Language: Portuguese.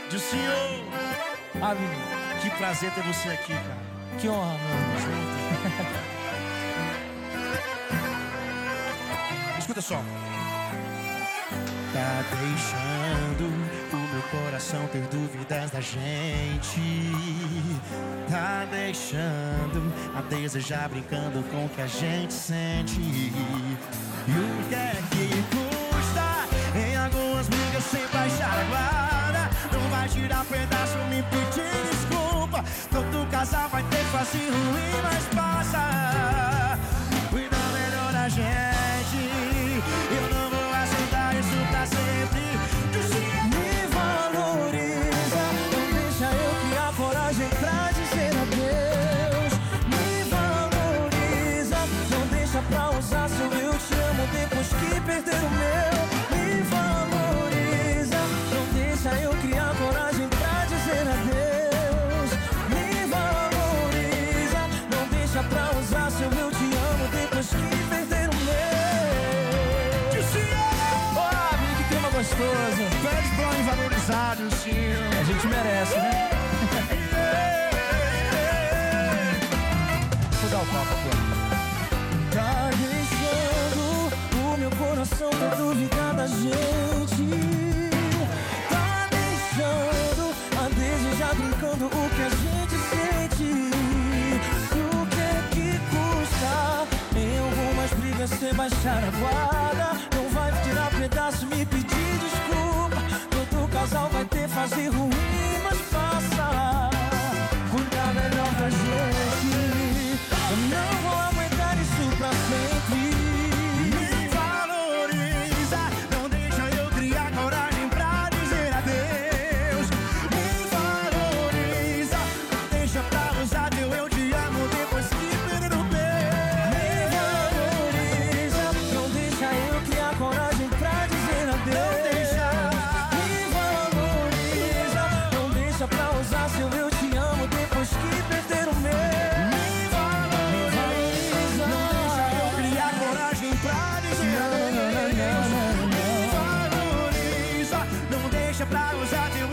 do senhor. Ah, menino, Que prazer ter você aqui, cara. que honra, meu irmão. Escuta só. Tá deixando o meu coração ter dúvidas da gente. Tá deixando a desejar brincando com o que a gente sente. E o que é que custa em algumas brigas sem baixar a guarda? Não vai tirar pedaço me pedir desculpa. Todo casal vai ter fase ruim, mas passa. Cuida melhor da gente. Eu não vou aceitar isso pra sempre. Me valoriza, não deixa eu criar coragem pra dizer adeus. Me valoriza, não deixa pra usar seu eu te amo depois que perder o meu. Me valoriza, não deixa eu criar coragem pra dizer adeus. Me valoriza, não deixa pra usar seu eu te amo depois que perder o meu. Gostoso. Pede blonde valorizado, senhor. A gente merece, né? Vou dar o papo aqui. Tá deixando o meu coração ter dúvida da gente. Tá deixando a desejar brincando o que a gente sente. O que é que custa em algumas brigas você baixar a guarda? Não vai tirar pedaço, me pedir desculpa. Todo casal vai ter fase ruim, mas passa. Cuida melhor da gente. Eu não vou aguentar isso pra sempre. Me valoriza, não deixa eu criar coragem pra dizer adeus. Me valoriza, não deixa pra usar teu eu te amo depois que perder o meu. Me valoriza, não deixa eu criar coragem pra dizer adeus. Me valoriza, não deixa pra usar seu eu te amo depois que perder o meu. Me valoriza, não deixa eu criar coragem pra dizer adeus. Me valoriza, não deixa pra usar teu